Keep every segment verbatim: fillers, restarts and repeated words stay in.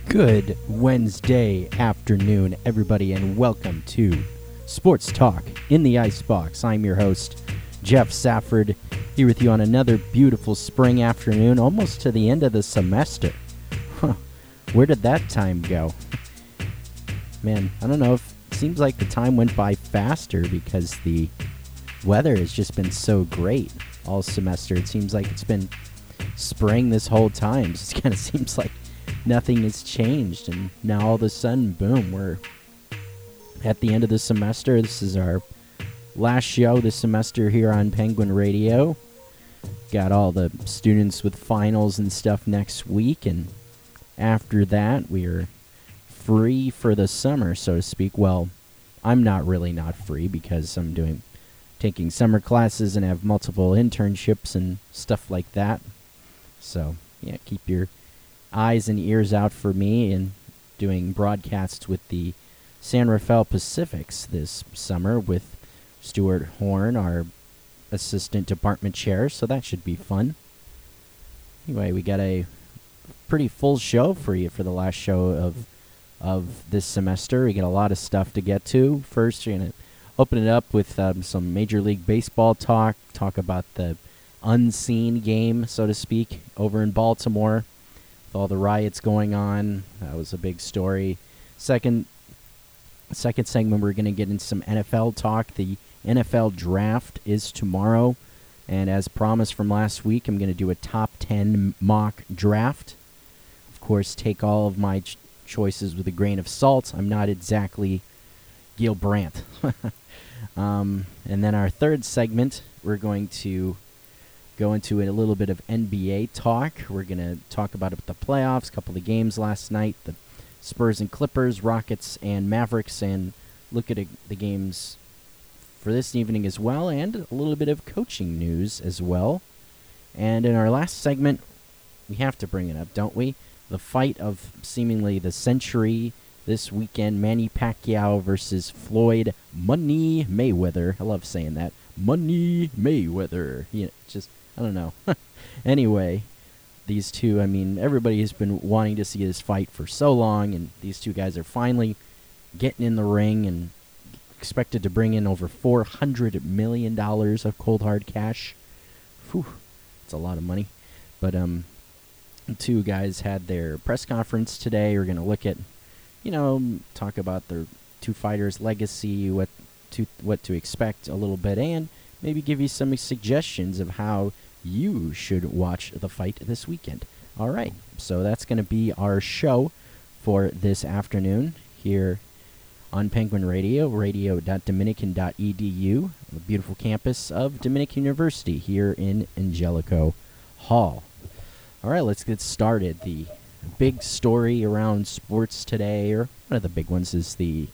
Good Wednesday afternoon, everybody, and welcome to Sports Talk in the Icebox. I'm your host, Jeff Safford, here with you on another beautiful spring afternoon, almost to the end of the semester. Huh, where did that time go? Man, I don't know, if it seems like the time went by faster because the weather has just been so great all semester. It seems like it's been spring this whole time. It kind of seems like nothing has changed, and now all of a sudden, boom, we're at the end of the semester. This is our last show this semester here on Penguin Radio. Got all the students with finals and stuff next week, and after that, we are free for the summer, so to speak. Well, I'm not really not free because I'm doing taking summer classes and have multiple internships and stuff like that. So, yeah, keep your eyes and ears out for me and doing broadcasts with the San Rafael Pacifics this summer with Stuart Horn, our assistant department chair, so that should be fun. Anyway, we got a pretty full show for you for the last show of of this semester. We got a lot of stuff to get to. First, we're going to open it up with um, some Major League Baseball talk, talk about the unseen game, so to speak, over in Baltimore. With all the riots going on, that was a big story. Second second segment, we're going to get into some N F L talk. The N F L draft is tomorrow, and as promised from last week, I'm going to do a top ten mock draft. Of course, take all of my ch- choices with a grain of salt. I'm not exactly Gil Brandt. um, and then our third segment, we're going to go into a little bit of N B A talk. We're going to talk about the playoffs, a couple of games last night, the Spurs and Clippers, Rockets and Mavericks, and look at a, the games for this evening as well, and a little bit of coaching news as well. And in our last segment, we have to bring it up, don't we? The fight of seemingly the century this weekend, Manny Pacquiao versus Floyd Money Mayweather. I love saying that. Money Mayweather. You know, just, I don't know. Anyway, these two, I mean, everybody has been wanting to see this fight for so long, and these two guys are finally getting in the ring and expected to bring in over four hundred million dollars of cold hard cash. Whew, that's a lot of money. But um, the two guys had their press conference today. We're going to look at, you know, talk about their two fighters' legacy, what to what to expect a little bit, and maybe give you some suggestions of how you should watch the fight this weekend. All right, so that's going to be our show for this afternoon here on Penguin Radio, radio dot dominican dot e d u, the beautiful campus of Dominican University here in Angelico Hall. All right, let's get started. The big story around sports today, or one of the big ones, is the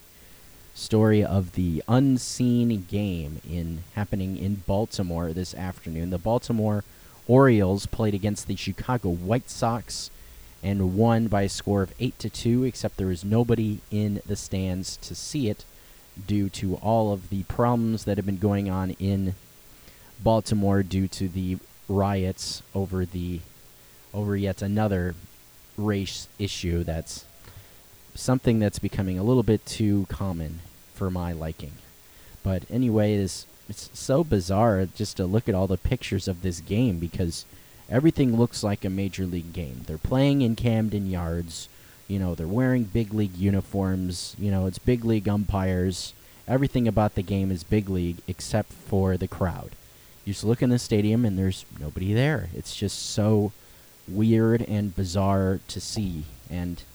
story of the unseen game in happening in Baltimore this afternoon. The Baltimore Orioles played against the Chicago White Sox and won by a score of eight to two, except there was nobody in the stands to see it due to all of the problems that have been going on in Baltimore due to the riots over the over yet another race issue that's something that's becoming a little bit too common for my liking. But anyway, it's, it's so bizarre just to look at all the pictures of this game because everything looks like a major league game. They're playing in Camden Yards. You know, they're wearing big league uniforms. You know, it's big league umpires. Everything about the game is big league except for the crowd. You just look in the stadium and there's nobody there. It's just so weird and bizarre to see. And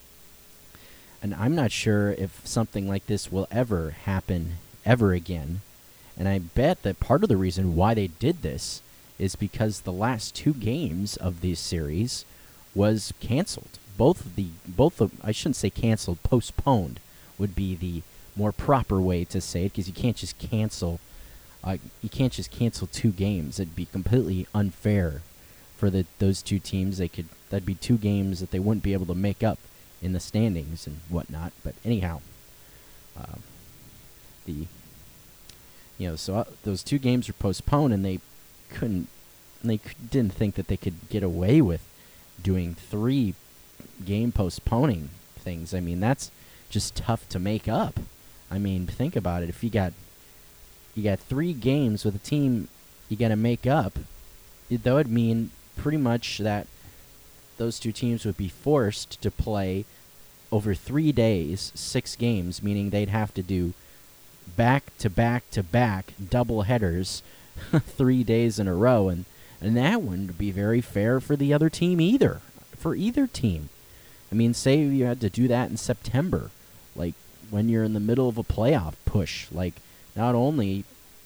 And I'm not sure if something like this will ever happen ever again. And I bet that part of the reason why they did this is because the last two games of this series was canceled. Both of the both of I shouldn't say canceled, postponed would be the more proper way to say it, because you can't just cancel uh, you can't just cancel two games. It'd be completely unfair for the those two teams. They could that'd be two games that they wouldn't be able to make up in the standings and whatnot. But anyhow, uh, the you know so uh, those two games were postponed, and they couldn't they c- didn't think that they could get away with doing three game postponing things. I mean, that's just tough to make up. I mean, think about it. If you got you got three games with a team you got to make up, it, that would mean pretty much that those two teams would be forced to play over three days, six games, meaning they'd have to do back to back to back double headers three days in a row, and and that wouldn't be very fair for the other team either, for either team. I mean, say you had to do that in September, like when you're in the middle of a playoff push. Like, not only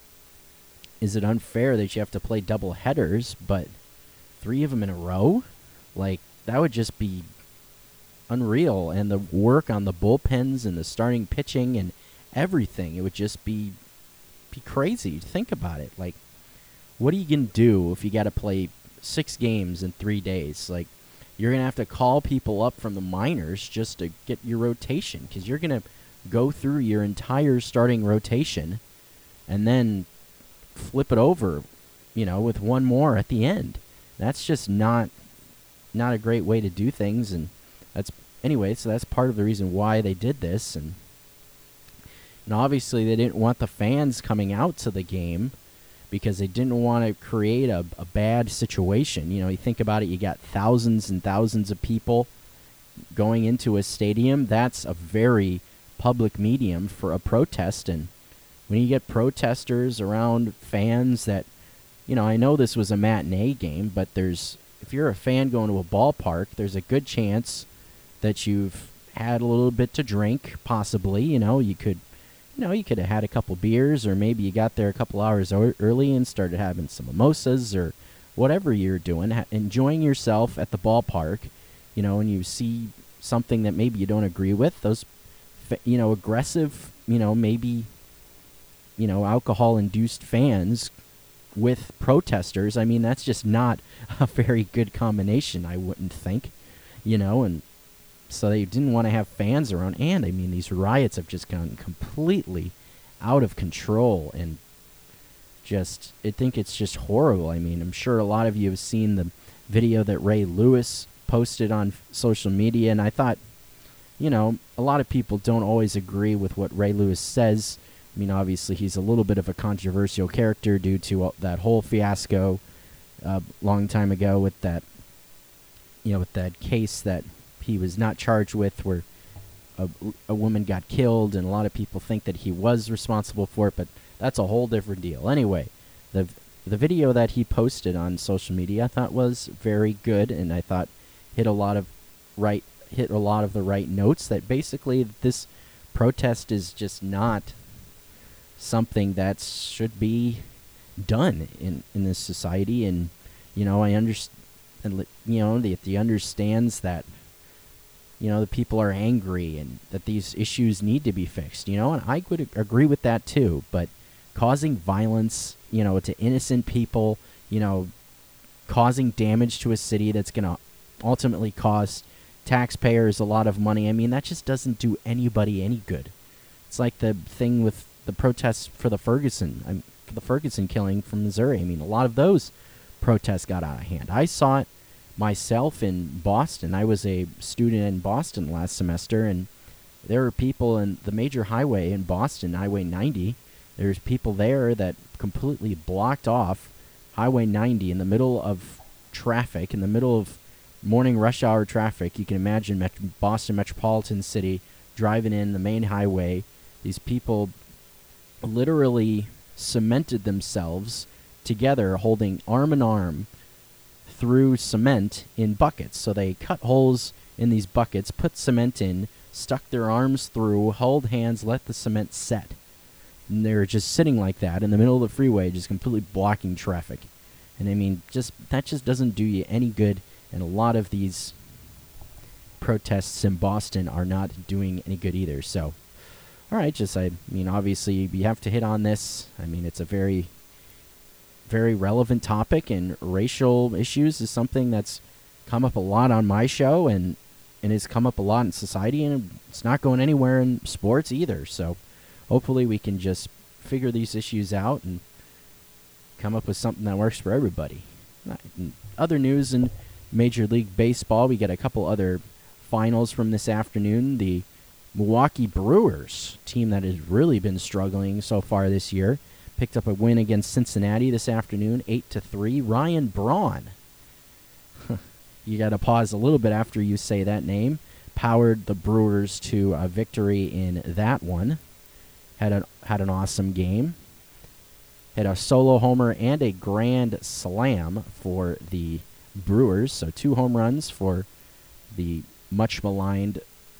is it unfair that you have to play double headers, but three of them in a row? Like, that would just be unreal. And the work on the bullpens and the starting pitching and everything, it would just be be crazy. Think about it. Like, what are you going to do if you got to play six games in three days? Like, you're going to have to call people up from the minors just to get your rotation, because you're going to go through your entire starting rotation and then flip it over, you know, with one more at the end. That's just not not a great way to do things, and that's anyway, so that's part of the reason why they did this, and and obviously they didn't want the fans coming out to the game because they didn't want to create a, a bad situation. You know, you think about it, you got thousands and thousands of people going into a stadium. That's a very public medium for a protest, and when you get protesters around fans that, you know, I know this was a matinee game, but there's, if you're a fan going to a ballpark, there's a good chance that you've had a little bit to drink, possibly. You know, you could, you know, you could have had a couple beers, or maybe you got there a couple hours o- early and started having some mimosas or whatever you're doing, ha- enjoying yourself at the ballpark, you know, and you see something that maybe you don't agree with. Those, fa- you know, aggressive, you know, maybe, you know, alcohol-induced fans with protesters, I mean, that's just not a very good combination, I wouldn't think, you know, and so they didn't want to have fans around, and I mean, these riots have just gone completely out of control, and just, I think it's just horrible. I mean, I'm sure a lot of you have seen the video that Ray Lewis posted on f- social media, and I thought, you know, a lot of people don't always agree with what Ray Lewis says. I mean, obviously, he's a little bit of a controversial character due to uh, that whole fiasco a uh, long time ago with that, you know, with that case that he was not charged with, where a, a woman got killed, and a lot of people think that he was responsible for it, but that's a whole different deal. Anyway, the the video that he posted on social media I thought was very good, and I thought hit a lot of right hit a lot of the right notes, that basically this protest is just not something that should be done in, in this society. And, you know, I understand, you know, that he understands that, you know, the people are angry and that these issues need to be fixed, you know, and I would ag- agree with that too. But causing violence, you know, to innocent people, you know, causing damage to a city that's going to ultimately cost taxpayers a lot of money, I mean, that just doesn't do anybody any good. It's like the thing with the protests for the Ferguson, um, for the Ferguson killing from Missouri. I mean, a lot of those protests got out of hand. I saw it myself in Boston. I was a student in Boston last semester, and there were people in the major highway in Boston, Highway ninety. There's people there that completely blocked off Highway ninety in the middle of traffic, in the middle of morning rush hour traffic. You can imagine Met- Boston metropolitan city driving in the main highway. These people literally cemented themselves together, holding arm in arm through cement in buckets. So they cut holes in these buckets, put cement in, stuck their arms through, held hands, let the cement set. And they were just sitting like that in the middle of the freeway, just completely blocking traffic. And I mean, just that just doesn't do you any good. And a lot of these protests in Boston are not doing any good either. So, all right, just, I mean, obviously you have to hit on this. I mean, it's a very, very relevant topic, and racial issues is something that's come up a lot on my show, and, and has come up a lot in society, and it's not going anywhere in sports either. So hopefully we can just figure these issues out and come up with something that works for everybody. In other news in Major League Baseball, we got a couple other finals from this afternoon. The Milwaukee Brewers, team that has really been struggling so far this year, picked up a win against Cincinnati this afternoon, eight to three. Ryan Braun, you got to pause a little bit after you say that name, powered the Brewers to a victory in that one. Had an, had an awesome game. Had a solo homer and a grand slam for the Brewers. So two home runs for the much maligned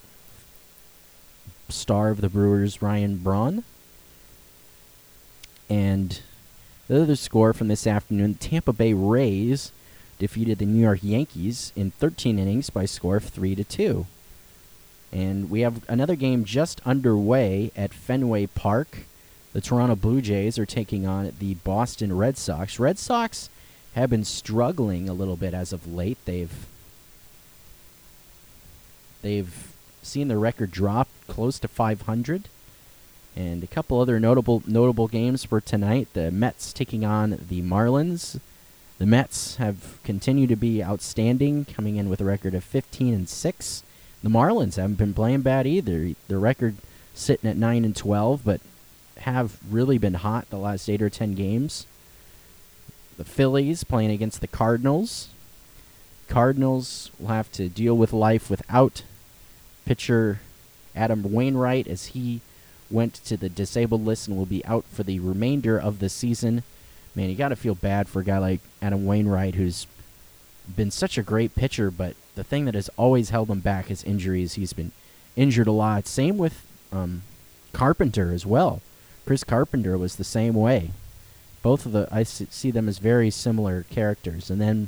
star of the Brewers, Ryan Braun. And the other score from this afternoon, Tampa Bay Rays defeated the New York Yankees in thirteen innings by a score of three to two. And we have another game just underway at Fenway Park. The Toronto Blue Jays are taking on the Boston Red Sox. Red Sox have been struggling a little bit as of late. They've they've seen their record drop close to five hundred. And a couple other notable notable games for tonight. The Mets taking on the Marlins. The Mets have continued to be outstanding, coming in with a record of fifteen and six. The Marlins haven't been playing bad either. Their record sitting at nine and twelve, but have really been hot the last eight or ten games. The Phillies playing against the Cardinals. Cardinals will have to deal with life without pitcher Adam Wainwright, as he went to the disabled list and will be out for the remainder of the season. Man, you got to feel bad for a guy like Adam Wainwright, who's been such a great pitcher, but the thing that has always held him back is injuries. He's been injured a lot. Same with um, Carpenter as well. Chris Carpenter was the same way. Both of the, I see them as very similar characters. And then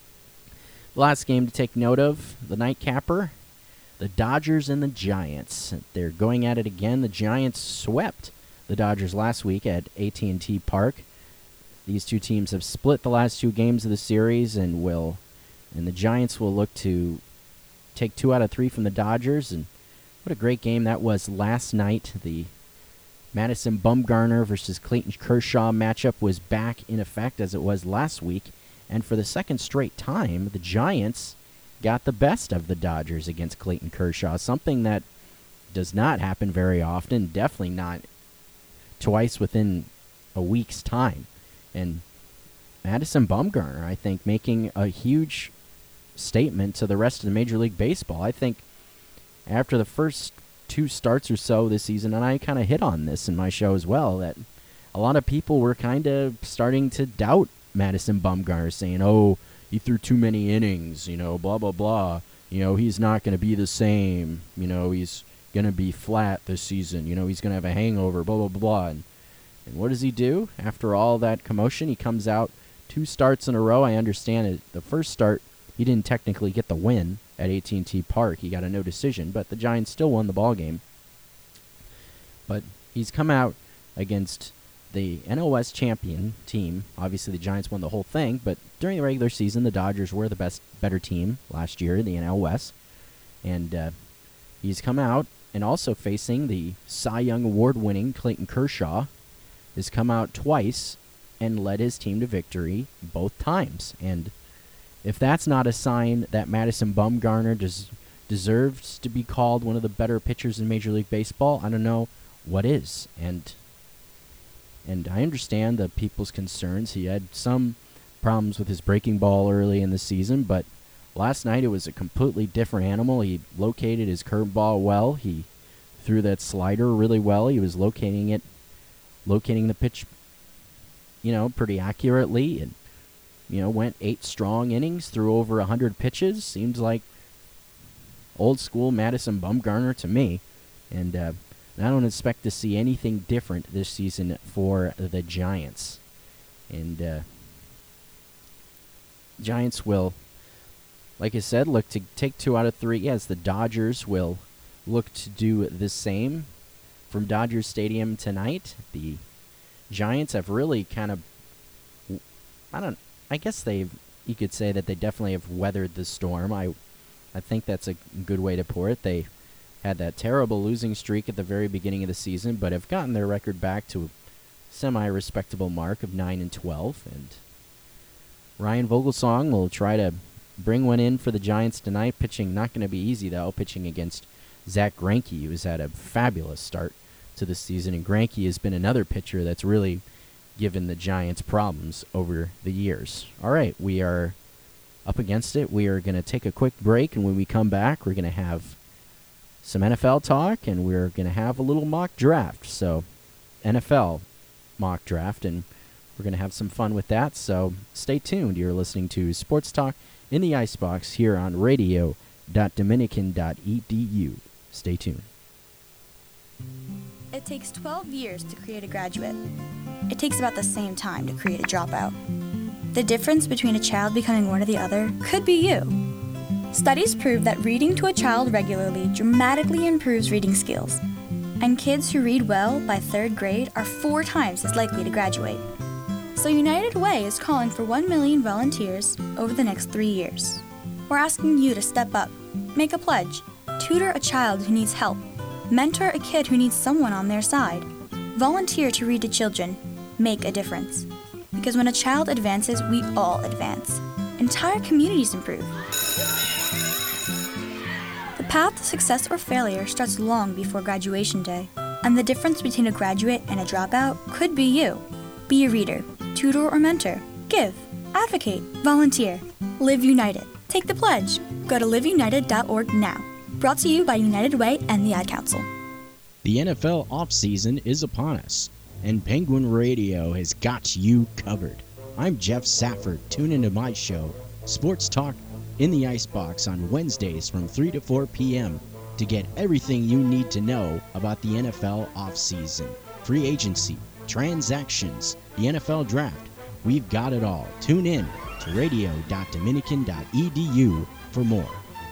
last game to take note of, the nightcapper, the Dodgers and the Giants. They're going at it again. The Giants swept the Dodgers last week at A T and T Park. These two teams have split the last two games of the series, and will, and the Giants will look to take two out of three from the Dodgers. And what a great game that was last night. The Madison Bumgarner versus Clayton Kershaw matchup was back in effect as it was last week, and for the second straight time, the Giants got the best of the Dodgers against Clayton Kershaw, something that does not happen very often, definitely not twice within a week's time. And Madison Bumgarner, I think, making a huge statement to the rest of the Major League Baseball. I think after the first two starts or so this season, and I kind of hit on this in my show as well, that a lot of people were kind of starting to doubt Madison Bumgarner, saying, oh, he threw too many innings, you know, blah, blah, blah. You know, he's not going to be the same. You know, he's going to be flat this season. You know, he's going to have a hangover, blah, blah, blah. And, and what does he do? After all that commotion, he comes out two starts in a row. I understand it. The first start, he didn't technically get the win at A T and T Park. He got a no decision, but the Giants still won the ball game. But he's come out against the N L West champion team. Obviously, the Giants won the whole thing, but during the regular season, the Dodgers were the best, better team last year in the N L West. And uh, he's come out and also facing the Cy Young Award-winning Clayton Kershaw, has come out twice and led his team to victory both times. And if that's not a sign that Madison Bumgarner des- deserves to be called one of the better pitchers in Major League Baseball, I don't know what is. And and I understand the people's concerns. He had some problems with his breaking ball early in the season, but last night it was a completely different animal. He located his curveball well. He threw that slider really well. He was locating it, locating the pitch, you know, pretty accurately, and you know, went eight strong innings, threw over one hundred pitches. Seems like old school Madison Bumgarner to me. And uh, I don't expect to see anything different this season for the Giants. And uh, Giants will, like I said, look to take two out of three. Yes, the Dodgers will look to do the same from Dodger Stadium tonight. The Giants have really kind of, I don't, I guess they've, you could say that they definitely have weathered the storm. I, I think that's a good way to put it. They had that terrible losing streak at the very beginning of the season, but have gotten their record back to a semi-respectable mark of nine and twelve. And Ryan Vogelsong will try to bring one in for the Giants tonight. Pitching not going to be easy, though, pitching against Zach Greinke, who's had a fabulous start to the season. And Greinke has been another pitcher that's really given the Giants problems over the years. All right, we are up against it. We are going to take a quick break, and when we come back, we're going to have some N F L talk, and we're going to have a little mock draft. So, N F L mock draft, and we're going to have some fun with that. So, stay tuned. You're listening to Sports Talk in the Icebox here on radio dot dominican dot e d u. Stay tuned. It takes twelve years to create a graduate. It takes about the same time to create a dropout. The difference between a child becoming one or the other could be you. Studies prove that reading to a child regularly dramatically improves reading skills, and kids who read well by third grade are four times as likely to graduate. So United Way is calling for one million volunteers over the next three years. We're asking you to step up, make a pledge, tutor a child who needs help, mentor a kid who needs someone on their side, volunteer to read to children, make a difference. Because when a child advances, we all advance. Entire communities improve. The path to success or failure starts long before graduation day, and the difference between a graduate and a dropout could be you. Be a reader, tutor or mentor, give, advocate, volunteer. Live United. Take the pledge. Go to live united dot org now. Brought to you by United Way and the Ad Council. The N F L offseason is upon us, and Penguin Radio has got you covered. I'm Jeff Safford. Tune into my show, Sports Talk in the Icebox, on Wednesdays from three to four p.m. to get everything you need to know about the N F L offseason, free agency, transactions, the N F L draft. We've got it all. Tune in to radio dot dominican dot e d u for more.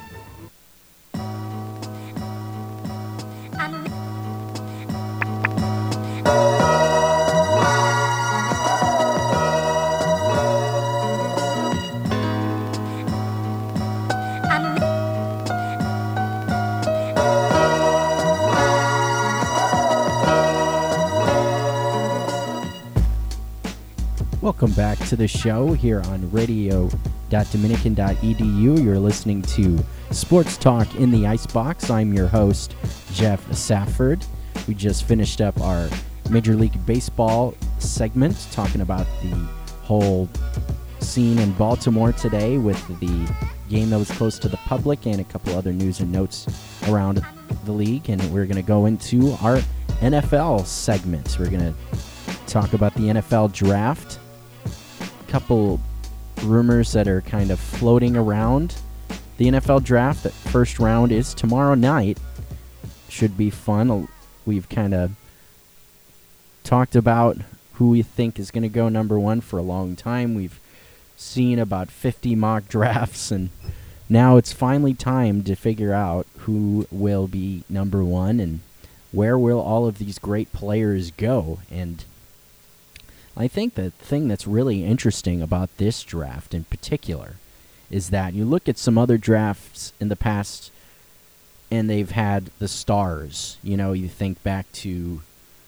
Welcome back to the show here on radio dot dominican dot e d u. You're listening to Sports Talk in the Icebox. I'm your host, Jeff Safford. We just finished up our Major League Baseball segment talking about the whole scene in Baltimore today with the game that was close to the public and a couple other news and notes around the league. And we're going to go into our N F L segment. We're going to talk about the N F L draft. Couple rumors that are kind of floating around the N F L draft. The first round is tomorrow night. Should be fun. We've kind of talked about who we think is going to go number one for a long time. We've seen about fifty mock drafts, and now it's finally time to figure out who will be number one and where will all of these great players go. And I think the thing that's really interesting about this draft in particular is that you look at some other drafts in the past and they've had the stars. You know, you think back to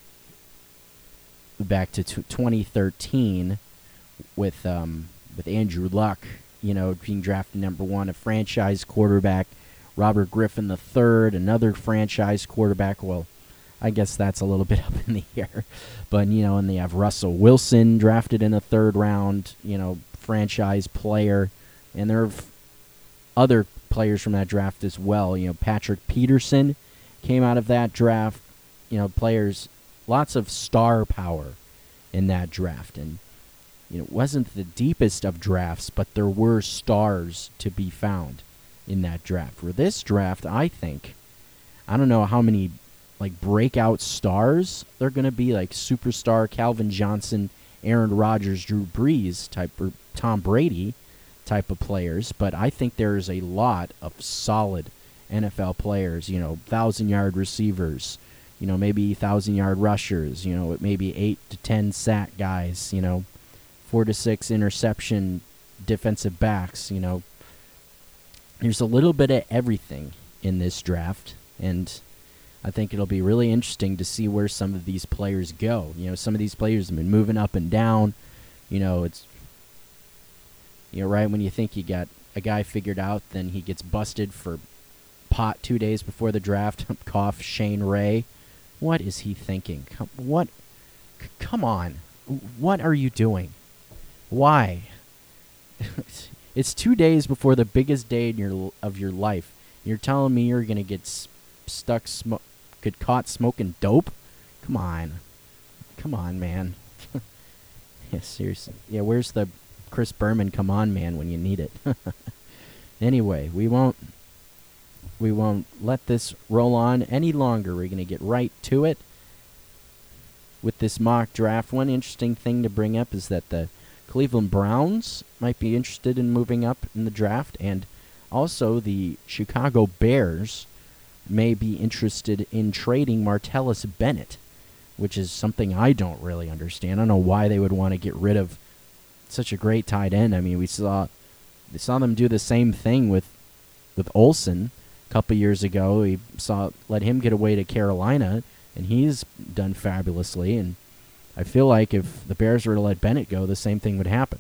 back to t- twenty thirteen with um, with Andrew Luck, you know, being drafted number one, a franchise quarterback, Robert Griffin the third, another franchise quarterback. Well, I guess that's a little bit up in the air. But, you know, and they have Russell Wilson drafted in the third round, you know, franchise player. And there are other players from that draft as well. You know, Patrick Peterson came out of that draft. You know, players, lots of star power in that draft. And, you know, it wasn't the deepest of drafts, but there were stars to be found in that draft. For this draft, I think, I don't know how many like breakout stars they're going to be, like superstar Calvin Johnson, Aaron Rodgers, Drew Brees type, or Tom Brady type of players, but I think there's a lot of solid N F L players, you know, thousand-yard receivers, you know, maybe thousand-yard rushers, you know, maybe eight to ten sack guys, you know, four to six interception defensive backs, you know. There's a little bit of everything in this draft, and I think it'll be really interesting to see where some of these players go. You know, some of these players have been moving up and down. You know, it's, you know, right when you think you got a guy figured out, then he gets busted for pot two days before the draft. Cough, Shane Ray. What is he thinking? Come, what? C- come on. What are you doing? Why? It's two days before the biggest day in your of your life. You're telling me you're gonna get s- stuck, sm- get caught smoking dope? Come on, come on, man. Yeah, seriously. Yeah, where's the Chris Berman come on man when you need it? Anyway, we won't we won't let this roll on any longer. We're gonna get right to it with this mock draft. One interesting thing to bring up is that the Cleveland Browns might be interested in moving up in the draft, and also the Chicago Bears may be interested in trading Martellus Bennett, which is something I don't really understand. I don't know why they would want to get rid of such a great tight end. I mean, we saw we saw them do the same thing with with Olsen a couple years ago. We saw let him get away to Carolina, and he's done fabulously. And I feel like if the Bears were to let Bennett go, the same thing would happen.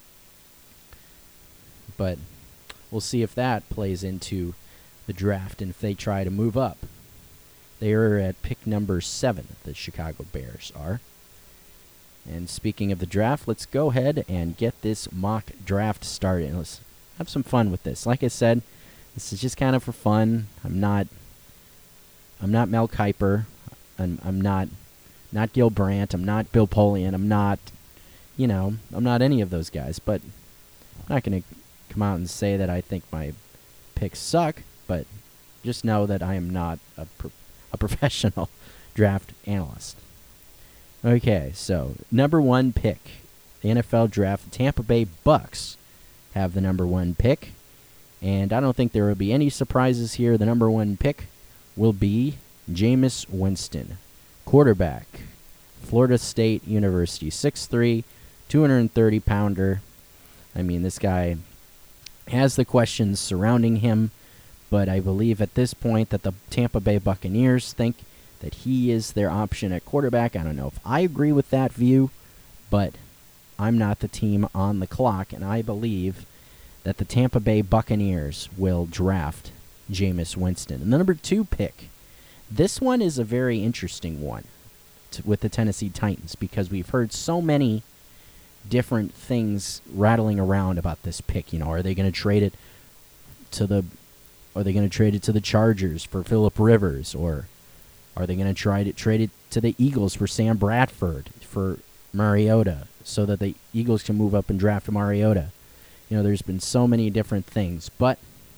But we'll see if that plays into the draft and if they try to move up. They are at pick number seven, the Chicago Bears are. And speaking of the draft, let's go ahead and get this mock draft started. Let's have some fun with this. Like I said, this is just kind of for fun. I'm not I'm not Mel Kiper. I'm, I'm not not Gil Brandt. I'm not Bill Polian. I'm not, you know, I'm not any of those guys. But I'm not going to come out and say that I think my picks suck, but just know that I am not a, pro- a professional draft analyst. Okay, so number one pick, the N F L draft, the Tampa Bay Bucks have the number one pick, and I don't think there will be any surprises here. The number one pick will be Jameis Winston, quarterback, Florida State University, six three, two hundred thirty pounder. I mean, this guy has the questions surrounding him, but I believe at this point that the Tampa Bay Buccaneers think that he is their option at quarterback. I don't know if I agree with that view, but I'm not the team on the clock, and I believe that the Tampa Bay Buccaneers will draft Jameis Winston. And the number two pick, this one is a very interesting one t- with the Tennessee Titans because we've heard so many different things rattling around about this pick. You know, are they going to trade it to the are they going to trade it to the Chargers for Phillip Rivers, or are they going to try to trade it to the Eagles for Sam Bradford, for Mariota, so that the Eagles can move up and draft Mariota? You know, there's been so many different things, but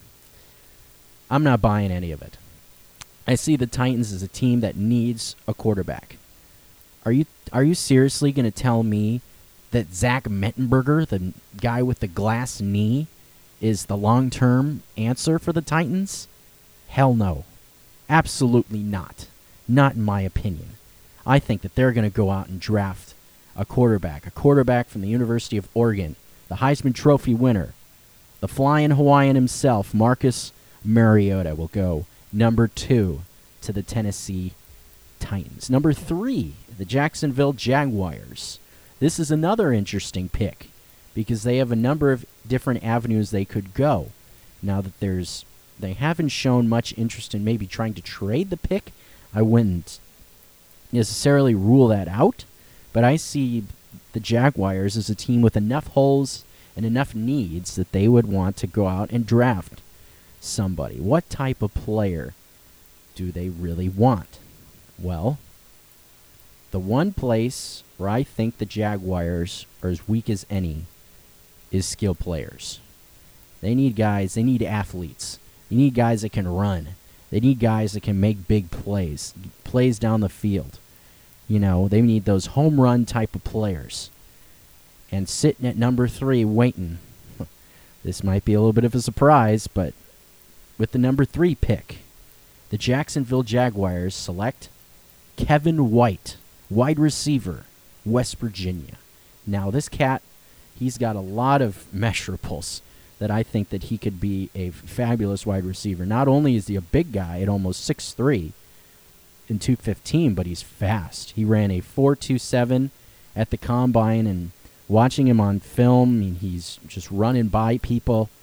I'm not buying any of it. I see the Titans as a team that needs a quarterback. Are you are you seriously going to tell me that Zach Mettenberger, the guy with the glass knee, is the long-term answer for the Titans? Hell no. Absolutely not. Not in my opinion. I think that they're going to go out and draft a quarterback, a quarterback from the University of Oregon, the Heisman Trophy winner, the flying Hawaiian himself, Marcus Mariota, will go number two to the Tennessee Titans. Number three, the Jacksonville Jaguars. This is another interesting pick because they have a number of different avenues they could go. Now that there's, they haven't shown much interest in maybe trying to trade the pick, I wouldn't necessarily rule that out, but I see the Jaguars as a team with enough holes and enough needs that they would want to go out and draft somebody. What type of player do they really want? Well, the one place where I think the Jaguars are as weak as any is skill players. They need guys, they need athletes. They need guys that can run. They need guys that can make big plays, plays down the field. You know, they need those home run type of players. And sitting at number three, waiting. This might be a little bit of a surprise, but with the number three pick, the Jacksonville Jaguars select Kevin White, wide receiver, West Virginia. Now, this cat, he's got a lot of measurables that I think that he could be a fabulous wide receiver. Not only is he a big guy at almost six three and two fifteen, but he's fast. He ran a four two seven at the combine, and watching him on film, I mean, he's just running by people,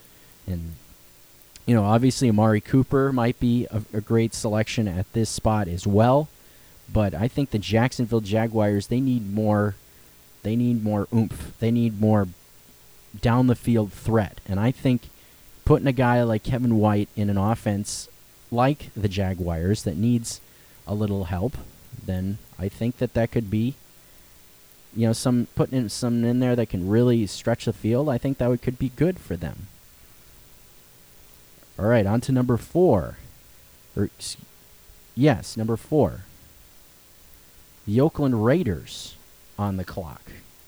And, you know, obviously Amari Cooper might be a, a great selection at this spot as well. But I think the Jacksonville Jaguars, they need more, they need more oomph. They need more down the field threat. And I think putting a guy like Kevin White in an offense like the Jaguars that needs a little help, then I think that that could be, you know, some putting in some in there that can really stretch the field. I think that would, could be good for them. All right, on to number four. Or, yes, number four. The Oakland Raiders on the clock.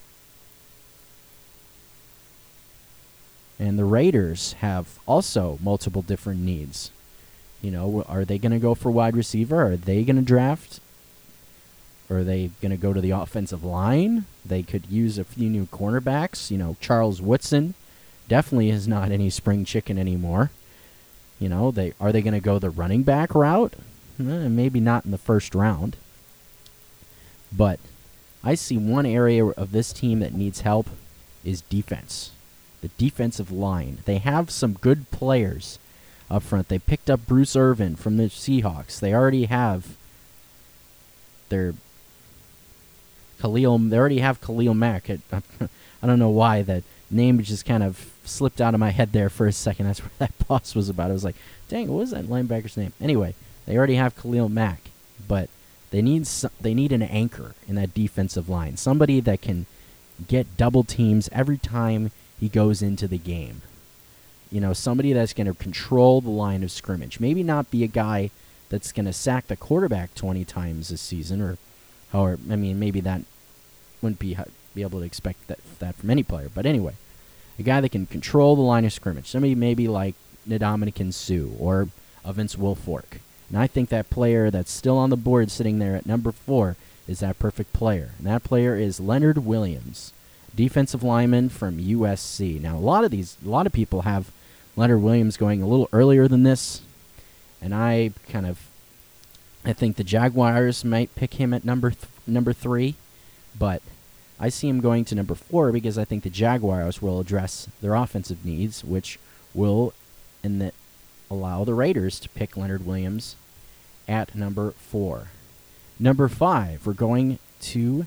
And the Raiders have also multiple different needs. You know, are they going to go for wide receiver? Are they going to draft? Or are they going to go to the offensive line? They could use a few new cornerbacks. You know, Charles Woodson definitely is not any spring chicken anymore. You know, they are they going to go the running back route? Eh, maybe not in the first round. But I see one area of this team that needs help is defense. The defensive line. They have some good players up front. They picked up Bruce Irvin from the Seahawks. They already have their Khalil. They already have Khalil Mack. I, I don't know why that name just kind of slipped out of my head there for a second. That's what that pause was about. I was like, dang, what was that linebacker's name? Anyway, they already have Khalil Mack, but they need some, they need an anchor in that defensive line. Somebody that can get double teams every time he goes into the game. You know, somebody that's going to control the line of scrimmage. Maybe not be a guy that's going to sack the quarterback twenty times this season, or, or I mean, maybe that wouldn't be be able to expect that that from any player. But anyway, a guy that can control the line of scrimmage. Somebody maybe like Ndamukong Suh or a Vince Wilfork. And I think that player that's still on the board sitting there at number four is that perfect player. And that player is Leonard Williams, defensive lineman from U S C. Now, a lot of these, a lot of people have Leonard Williams going a little earlier than this, and I kind of, I think the Jaguars might pick him at number th- number three, but I see him going to number four because I think the Jaguars will address their offensive needs, which will, in the, allow the Raiders to pick Leonard Williams at number four. Number five, we're going to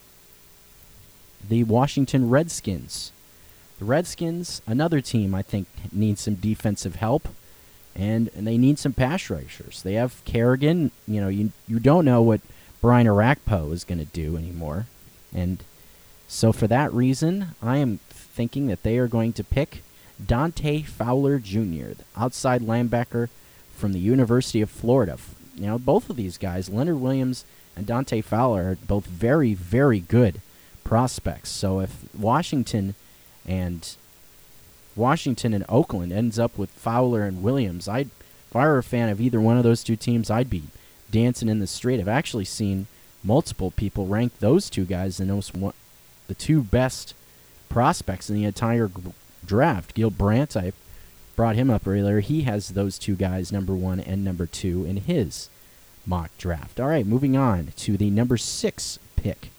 the Washington Redskins. The Redskins, another team I think needs some defensive help, and, and they need some pass rushers. They have Kerrigan. You know, you you don't know what Brian Orakpo is going to do anymore, and so for that reason, I am thinking that they are going to pick Dante Fowler Junior, the outside linebacker from the University of Florida. You know, both of these guys, Leonard Williams and Dante Fowler, are both very, very good prospects. So if Washington and Washington and Oakland ends up with Fowler and Williams, I'd, if I were a fan of either one of those two teams, I'd be dancing in the street. I've actually seen multiple people rank those two guys in those one, the two best prospects in the entire g- draft. Gil Brandt, I brought him up earlier. He has those two guys, number one and number two, in his mock draft. All right, moving on to the number six pick.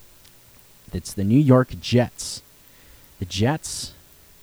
It's the New York Jets. The Jets,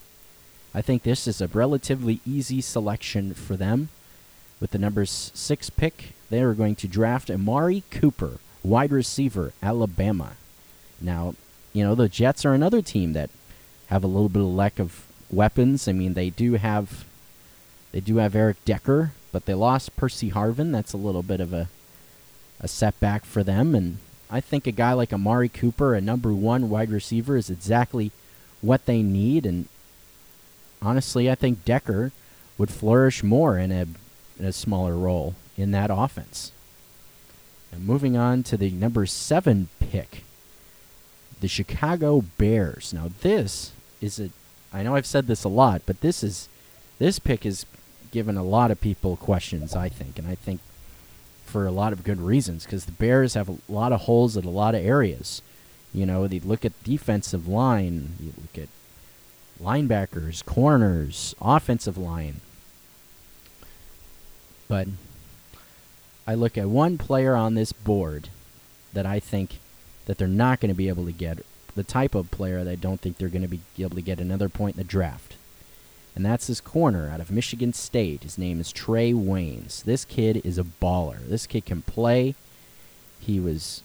I think this is a relatively easy selection for them. With the number six pick, they are going to draft Amari Cooper, wide receiver, Alabama. Now, you know, the Jets are another team that have a little bit of lack of weapons. I mean, they do have they do have Eric Decker, but they lost Percy Harvin. That's a little bit of a a setback for them. And I think a guy like Amari Cooper, a number one wide receiver, is exactly what they need. And honestly, I think Decker would flourish more in a in a smaller role in that offense. And moving on to the number seven pick, the Chicago Bears. Now this is a, I know I've said this a lot, but this is, this pick has given a lot of people questions, I think, and I think for a lot of good reasons, because the Bears have a lot of holes at a lot of areas. You know, they look at defensive line, you look at linebackers, corners, offensive line. But I look at one player on this board that I think that they're not going to be able to get, the type of player that I don't think they're going to be able to get another point in the draft. And that's his corner out of Michigan State. His name is Trey Waynes. This kid is a baller. This kid can play. He was...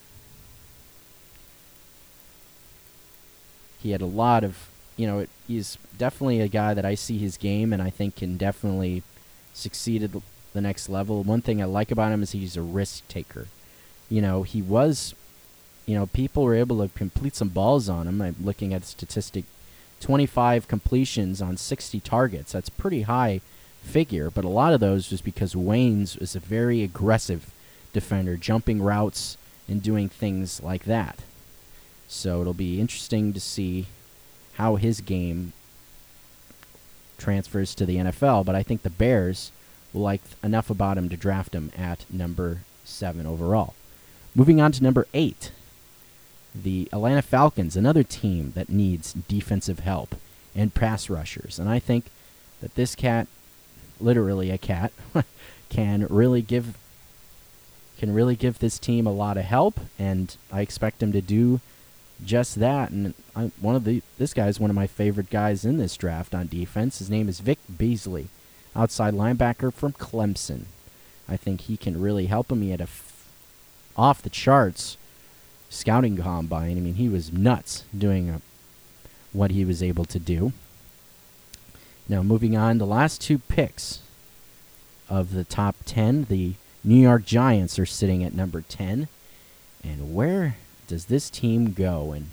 He had a lot of... You know, it, he's definitely a guy that I see his game and I think can definitely succeed at the next level. One thing I like about him is he's a risk taker. You know, he was... You know, people were able to complete some balls on him. I'm looking at the statistic. twenty-five completions on sixty targets. That's a pretty high figure, but a lot of those was because Waynes is a very aggressive defender, jumping routes and doing things like that. So it'll be interesting to see how his game transfers to the N F L, but I think the Bears will like enough about him to draft him at number seven overall. Moving on to number eight. The Atlanta Falcons, another team that needs defensive help and pass rushers. And I think that this cat, literally a cat, can really give can really give this team a lot of help, and I expect him to do just that. And I, one of the this guy is one of my favorite guys in this draft on defense. His name is Vic Beasley, outside linebacker from Clemson. I think he can really help him. He had a f- off the charts scouting combine. I mean, he was nuts doing a, what he was able to do. Now, moving on, the last two picks of the top ten, the New York Giants are sitting at number ten. And where does this team go? And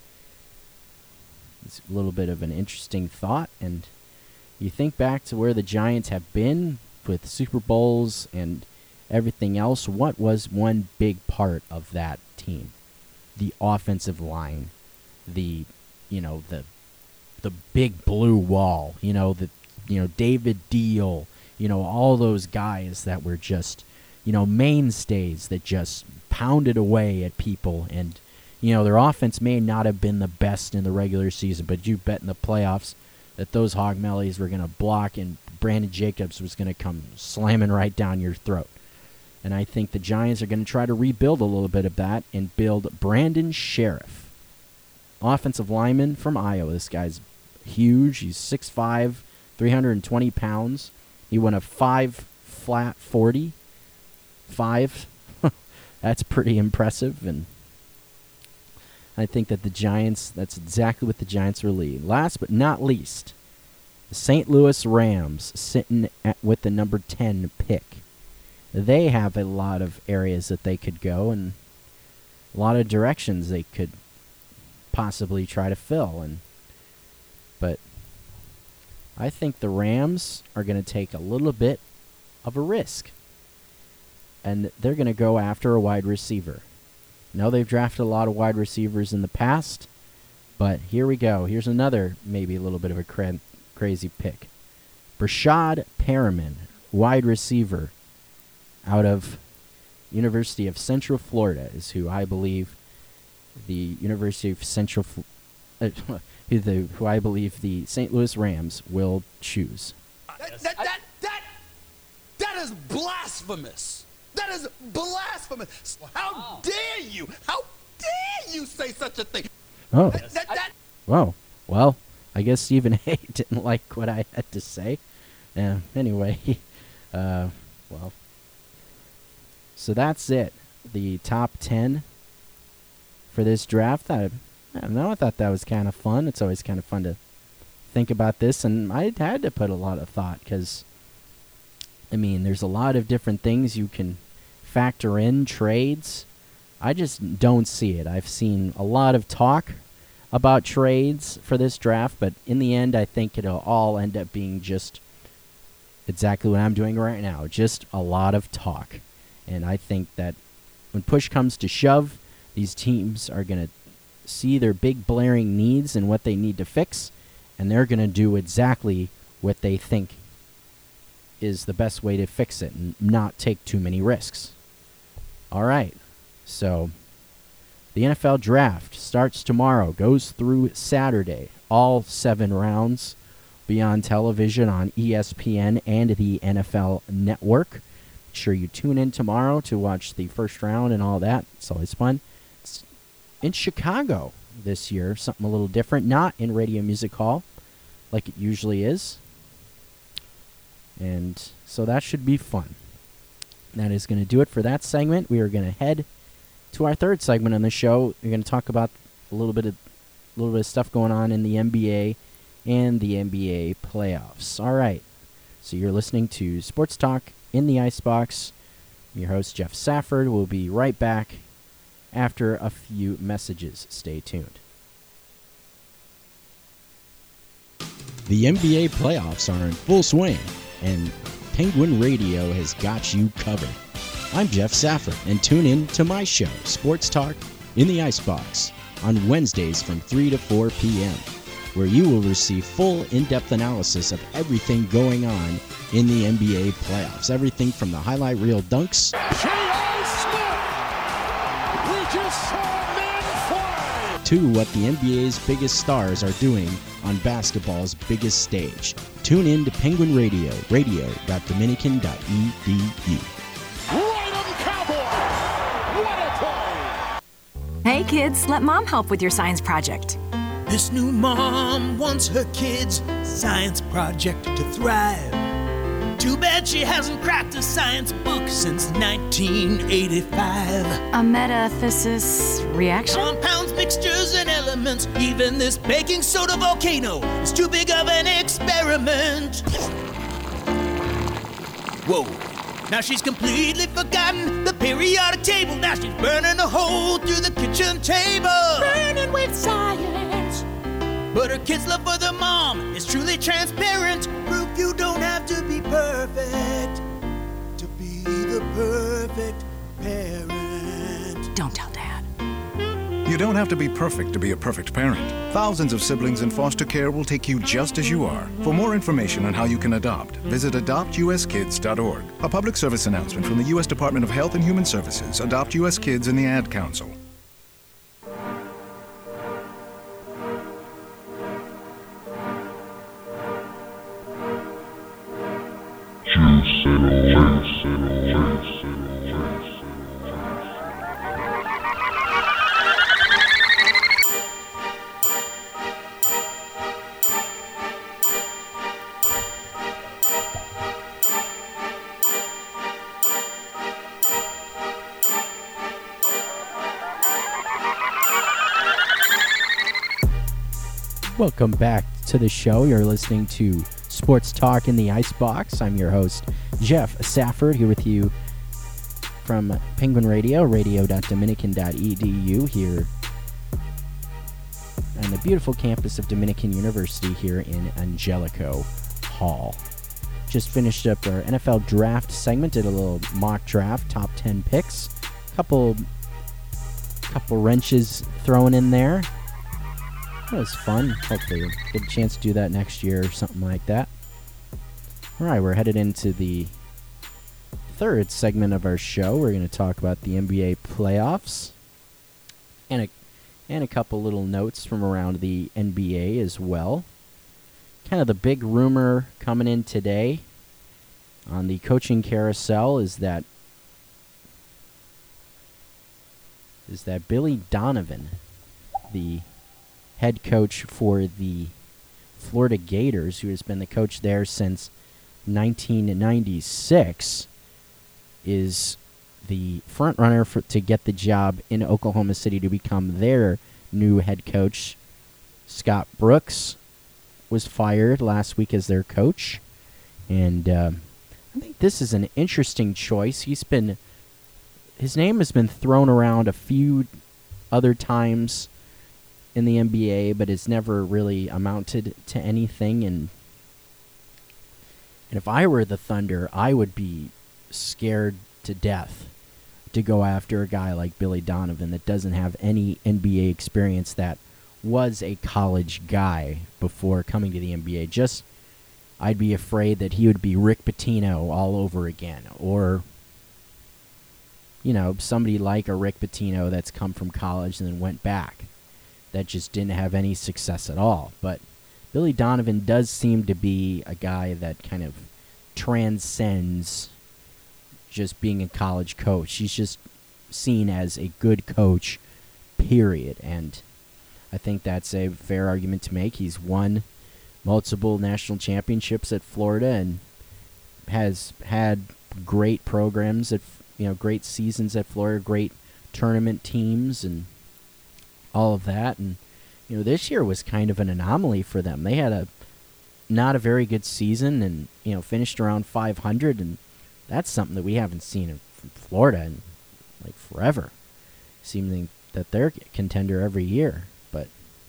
it's a little bit of an interesting thought. And you think back to where the Giants have been with Super Bowls and everything else. What was one big part of that team? The offensive line, the, you know, the the big blue wall, you know, the, you know, David Deal, you know, all those guys that were just, you know, mainstays that just pounded away at people. And, you know, their offense may not have been the best in the regular season, but you bet in the playoffs that those Hogmellies were going to block and Brandon Jacobs was going to come slamming right down your throat. And I think the Giants are going to try to rebuild a little bit of that and build Brandon Sheriff, offensive lineman from Iowa. This guy's huge. He's six five, three hundred twenty pounds. He won a five flat forty. Five. That's pretty impressive. And I think that the Giants, that's exactly what the Giants are leading. Last but not least, the Saint Louis Rams sitting at, with the number ten pick. They have a lot of areas that they could go and a lot of directions they could possibly try to fill. And but I think the Rams are going to take a little bit of a risk. And they're going to go after a wide receiver. Now, they've drafted a lot of wide receivers in the past, but here we go. Here's another maybe a little bit of a cra- crazy pick. Brashad Perriman, wide receiver out of University of Central Florida, is who I believe the University of Central, uh, who, the, who I believe the Saint Louis Rams will choose. That, that, that, that, that is blasphemous. That is blasphemous. How oh. dare you? How dare you say such a thing? Oh. That, that, that. Whoa. Well, I guess Stephen A. didn't like what I had to say. Uh, anyway, uh, well. So that's it. The top ten for this draft. I, I don't know. I thought that was kind of fun. It's always kind of fun to think about this. And I had to put a lot of thought because, I mean, there's a lot of different things you can factor in, trades. I just don't see it. I've seen a lot of talk about trades for this draft, but in the end, I think it'll all end up being just exactly what I'm doing right now, just a lot of talk. And I think that when push comes to shove, these teams are going to see their big blaring needs and what they need to fix, and they're going to do exactly what they think is the best way to fix it and not take too many risks. All right, so the N F L draft starts tomorrow, goes through Saturday. All seven rounds be on television on E S P N and the N F L Network. Make sure you tune in tomorrow to watch the first round and all that. It's always fun. It's in Chicago this year, something a little different, not in Radio Music Hall like it usually is. And so that should be fun. That is going to do it for that segment. We are going to head to our third segment on the show. We're going to talk about a little bit of a little bit of stuff going on in the N B A and the N B A playoffs. All right. So you're listening to Sports Talk in the Icebox. I'm your host, Jeff Safford. We'll be right back after a few messages. Stay tuned. The N B A playoffs are in full swing, and Penguin Radio has got you covered. I'm Jeff Safford, and tune in to my show, Sports Talk in the Icebox, on Wednesdays from three to four p.m., where you will receive full in-depth analysis of everything going on in the N B A playoffs. Everything from the highlight reel dunks to what the N B A's biggest stars are doing on basketball's biggest stage. Tune in to Penguin Radio, radio dot dominican dot e d u. Hey kids, let mom help with your science project. This new mom wants her kids' science project to thrive. Too bad she hasn't cracked a science book since nineteen eighty-five. A metathesis reaction? Compounds, mixtures, and elements. Even this baking soda volcano is too big of an experiment. Whoa. Now she's completely forgotten the periodic table. Now she's burning a hole through the kitchen table. Burning with science. But her kids' love for the mom is truly transparent. Proof you don't have to be perfect to be the perfect parent. Don't tell Dad. You don't have to be perfect to be a perfect parent. Thousands of siblings in foster care will take you just as you are. For more information on how you can adopt, visit adopt u s kids dot org. A public service announcement from the U S Department of Health and Human Services, Adopt U S Kids, and the Ad Council. Welcome back to the show. You're listening to Sports Talk in the Icebox. I'm your host, Jeff Safford, here with you from Penguin Radio, radio dot dominican dot e d u, here on the beautiful campus of Dominican University here in Angelico Hall. Just finished up our N F L draft segment, did a little mock draft, top ten picks, couple, couple wrenches thrown in there. That was fun. Hopefully we'll get a chance to do that next year or something like that. Alright, we're headed into the third segment of our show. We're going to talk about the N B A playoffs and a, and a couple little notes from around the N B A as well. Kind of the big rumor coming in today on the coaching carousel is that is that Billy Donovan, the head coach for the Florida Gators, who has been the coach there since nineteen ninety-six, is the front runner for, to get the job in Oklahoma City to become their new head coach. Scott Brooks was fired last week as their coach, and uh, I think this is an interesting choice. He's been his name has been thrown around a few other times in the N B A, but it's never really amounted to anything. And and if I were the Thunder, I would be scared to death to go after a guy like Billy Donovan that doesn't have any N B A experience, that was a college guy before coming to the N B A. Just, I'd be afraid that he would be Rick Pitino all over again, or, you know, somebody like a Rick Pitino that's come from college and then went back, that just didn't have any success at all. But Billy Donovan does seem to be a guy that kind of transcends just being a college coach. He's just seen as a good coach, period. And I think that's a fair argument to make. He's won multiple national championships at Florida, and has had great programs at, you know, great seasons at Florida, great tournament teams and all of that. And, you know, this year was kind of an anomaly for them. They had a not a very good season and, you know, finished around five hundred, and that's something that we haven't seen in Florida in, like, forever. Seeming that they're a contender every year. But,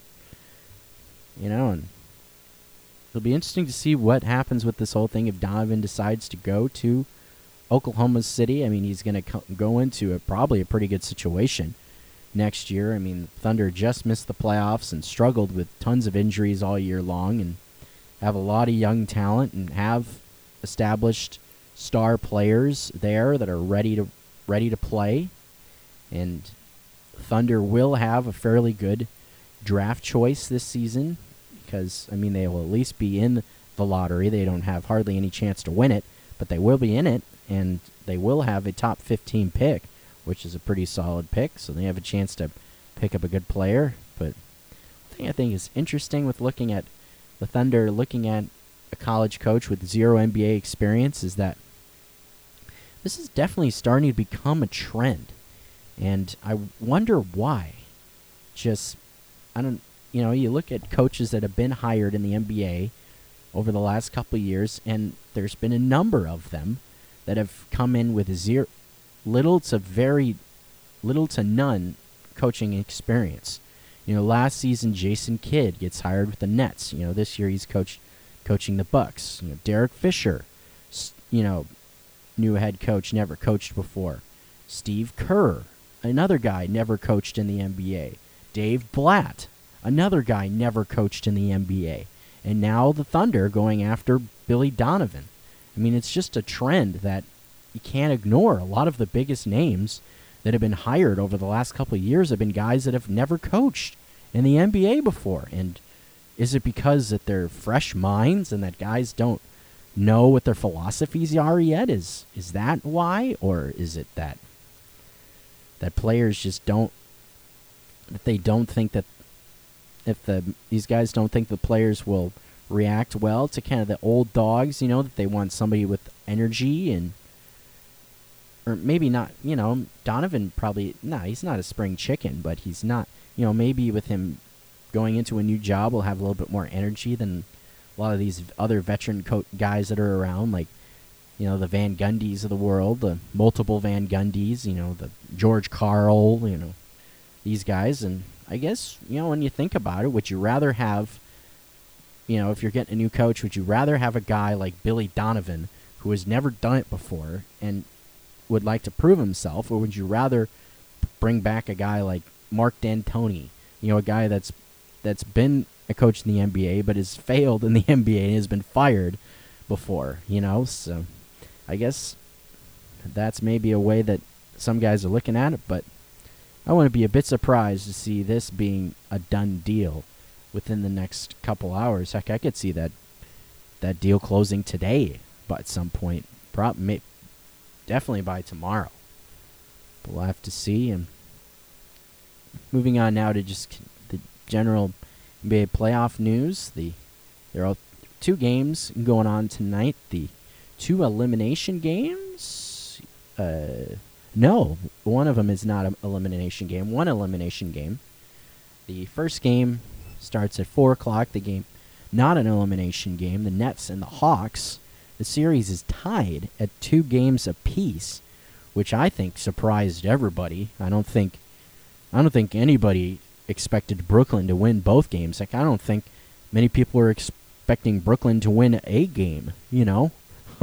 you know, and it'll be interesting to see what happens with this whole thing if Donovan decides to go to Oklahoma City. I mean, he's going to co- go into a, probably a pretty good situation next year. I mean, Thunder just missed the playoffs and struggled with tons of injuries all year long and have a lot of young talent and have established star players there that are ready to ready to play. And Thunder will have a fairly good draft choice this season because, I mean, they will at least be in the lottery. They don't have hardly any chance to win it, but they will be in it, and they will have a top fifteen pick, which is a pretty solid pick, so they have a chance to pick up a good player. But the thing I think is interesting with looking at the Thunder, looking at a college coach with zero N B A experience, is that this is definitely starting to become a trend. And I wonder why. Just, I don't, you know, you look at coaches that have been hired in the N B A over the last couple of years, and there's been a number of them that have come in with zero, little to very, little to none coaching experience. You know, last season Jason Kidd gets hired with the Nets. You know, this year he's coach, coaching the Bucks. You know, Derek Fisher, you know, new head coach, never coached before. Steve Kerr, another guy never coached in the N B A. Dave Blatt, another guy never coached in the N B A. And now the Thunder going after Billy Donovan. I mean, it's just a trend that you can't ignore. A lot of the biggest names that have been hired over the last couple of years have been guys that have never coached in the N B A before. And is it because that they're fresh minds and that guys don't know what their philosophies are yet? Is is that why? Or is it that that players just don't, that they don't think that if the these guys don't think the players will react well to kind of the old dogs, you know, that they want somebody with energy and, or maybe not, you know, Donovan probably, no, nah, he's not a spring chicken, but he's not, you know, maybe with him going into a new job will have a little bit more energy than a lot of these other veteran co- guys that are around, like, you know, the Van Gundys of the world, the multiple Van Gundys, you know, the George Karl, you know, these guys. And I guess, you know, when you think about it, would you rather have, you know, if you're getting a new coach, would you rather have a guy like Billy Donovan who has never done it before and would like to prove himself, or would you rather bring back a guy like Mark D'Antoni, you know, a guy that's that's been a coach in the N B A but has failed in the N B A and has been fired before, you know? So I guess that's maybe a way that some guys are looking at it, but I want to be a bit surprised to see this being a done deal within the next couple hours. Heck, I could see that that deal closing today, but at some point, prob- may- definitely by tomorrow. But we'll have to see. And moving on now to just the general N B A playoff news. The there are two games going on tonight. The two elimination games. Uh, no, one of them is not an elimination game. One elimination game. The first game starts at four o'clock. The game, not an elimination game. The Nets and the Hawks. The series is tied at two games apiece, which I think surprised everybody. I don't think, I don't think anybody expected Brooklyn to win both games. Like, I don't think many people were expecting Brooklyn to win a game, you know.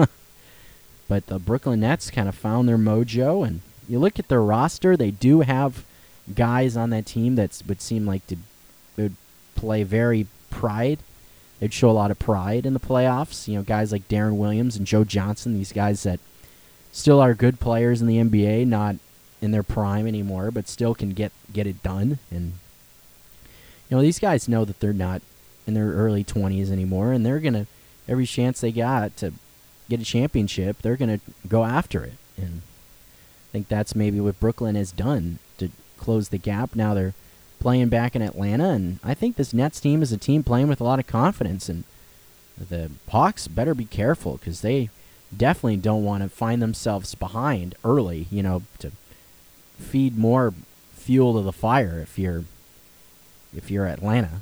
But the Brooklyn Nets kind of found their mojo, and you look at their roster, they do have guys on that team that would seem like to would play very pride. They'd show a lot of pride in the playoffs. You know, guys like Darren Williams and Joe Johnson, these guys that still are good players in the N B A, not in their prime anymore, but still can get, get it done. And, you know, these guys know that they're not in their early twenties anymore, and they're going to, every chance they got to get a championship, they're going to go after it. And I think that's maybe what Brooklyn has done to close the gap. Now they're playing back in Atlanta, and I think this Nets team is a team playing with a lot of confidence, and the Hawks better be careful because they definitely don't want to find themselves behind early, you know, to feed more fuel to the fire if you're if you're Atlanta.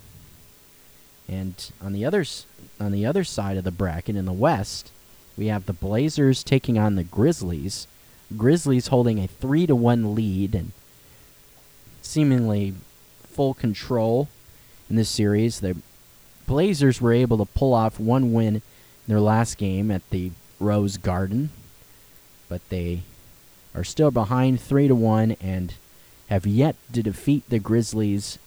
And on the others on the other side of the bracket in the West, we have the Blazers taking on the Grizzlies. Grizzlies holding a three to one lead and seemingly full control in this series. The Blazers were able to pull off one win in their last game at the Rose Garden, but they are still behind three to one and have yet to defeat the Grizzlies